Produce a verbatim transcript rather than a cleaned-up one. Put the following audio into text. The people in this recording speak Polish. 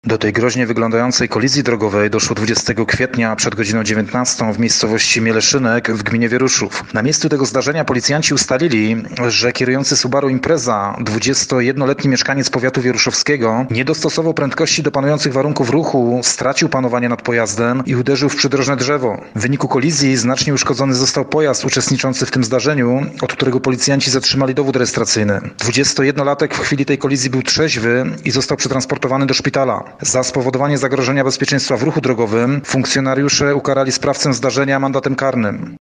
Do tej groźnie wyglądającej kolizji drogowej doszło dwudziestego kwietnia przed godziną dziewiętnastą w miejscowości Mieleszynek w gminie Wieruszów. Na miejscu tego zdarzenia policjanci ustalili, że kierujący Subaru Impreza, dwudziestojednoletni mieszkaniec powiatu wieruszowskiego, nie dostosował prędkości do panujących warunków ruchu, stracił panowanie nad pojazdem i uderzył w przydrożne drzewo. W wyniku kolizji znacznie uszkodzony został pojazd uczestniczący w tym zdarzeniu, od którego policjanci zatrzymali dowód rejestracyjny. dwudziestojennolatek w chwili tej kolizji był trzeźwy i został przetransportowany do szpitala. Za spowodowanie zagrożenia bezpieczeństwa w ruchu drogowym funkcjonariusze ukarali sprawcę zdarzenia mandatem karnym.